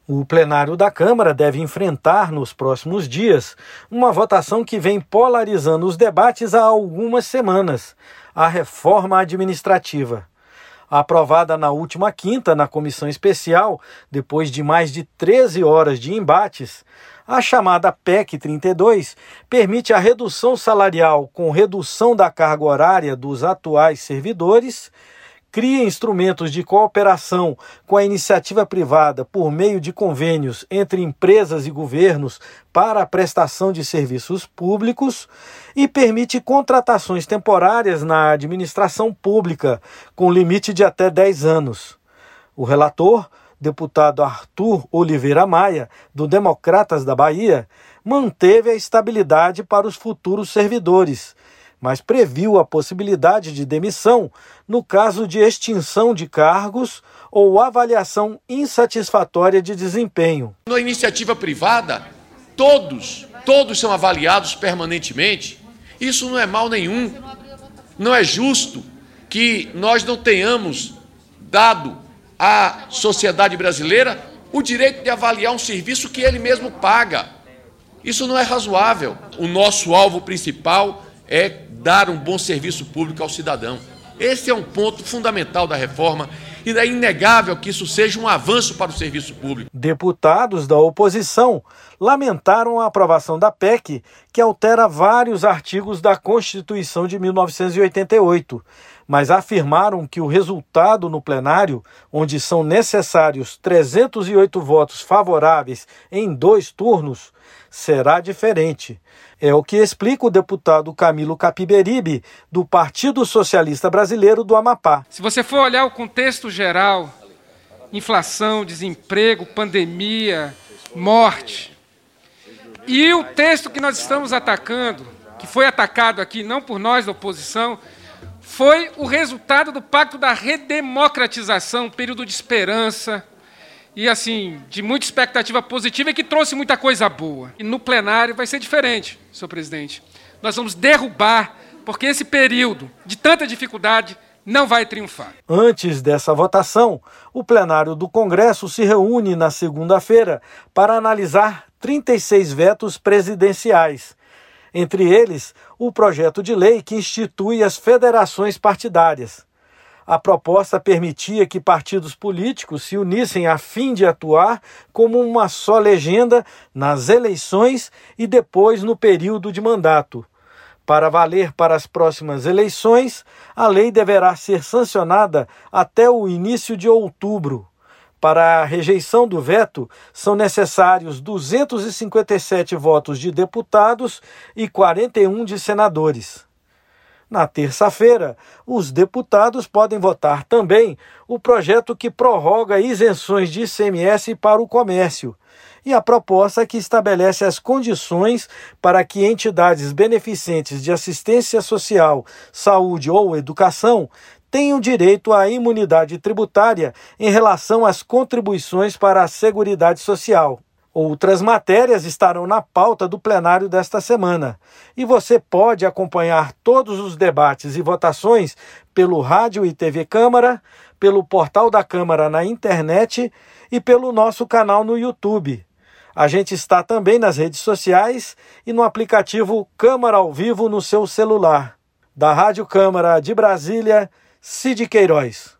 O plenário da Câmara deve enfrentar nos próximos dias uma votação que vem polarizando os debates há algumas semanas, a reforma administrativa. Aprovada na última quinta na comissão especial, depois de mais de 13 horas de embates, a chamada PEC 32 permite a redução salarial com redução da carga horária dos atuais servidores, cria instrumentos de cooperação com a iniciativa privada por meio de convênios entre empresas e governos para a prestação de serviços públicos e permite contratações temporárias na administração pública, com limite de até 10 anos. O relator, deputado Arthur Oliveira Maia, do Democratas da Bahia, manteve a estabilidade para os futuros servidores, mas previu a possibilidade de demissão no caso de extinção de cargos ou avaliação insatisfatória de desempenho. Na iniciativa privada, todos são avaliados permanentemente. Isso não é mal nenhum. Não é justo que nós não tenhamos dado à sociedade brasileira o direito de avaliar um serviço que ele mesmo paga. Isso não é razoável. O nosso alvo principal é dar um bom serviço público ao cidadão. Esse é um ponto fundamental da reforma e é inegável que isso seja um avanço para o serviço público. Deputados da oposição lamentaram a aprovação da PEC, que altera vários artigos da Constituição de 1988, mas afirmaram que o resultado no plenário, onde são necessários 308 votos favoráveis em 2 turnos, será diferente. É o que explica o deputado Camilo Capiberibe, do Partido Socialista Brasileiro do Amapá. Se você for olhar o contexto geral, inflação, desemprego, pandemia, morte, e o texto que nós estamos atacando, que foi atacado aqui não por nós da oposição, foi o resultado do Pacto da Redemocratização, um período de esperança e, assim, de muita expectativa positiva e que trouxe muita coisa boa. E no plenário vai ser diferente, senhor presidente. Nós vamos derrubar, porque esse período de tanta dificuldade não vai triunfar. Antes dessa votação, o plenário do Congresso se reúne na segunda-feira para analisar 36 vetos presidenciais. Entre eles, o projeto de lei que institui as federações partidárias. A proposta permitia que partidos políticos se unissem a fim de atuar como uma só legenda nas eleições e depois no período de mandato. Para valer para as próximas eleições, a lei deverá ser sancionada até o início de outubro. Para a rejeição do veto, são necessários 257 votos de deputados e 41 de senadores. Na terça-feira, os deputados podem votar também o projeto que prorroga isenções de ICMS para o comércio e a proposta que estabelece as condições para que entidades beneficentes de assistência social, saúde ou educação tenham direito à imunidade tributária em relação às contribuições para a Seguridade Social. Outras matérias estarão na pauta do plenário desta semana. E você pode acompanhar todos os debates e votações pelo Rádio e TV Câmara, pelo portal da Câmara na internet e pelo nosso canal no YouTube. A gente está também nas redes sociais e no aplicativo Câmara ao Vivo no seu celular. Da Rádio Câmara de Brasília, Cid Queiroz.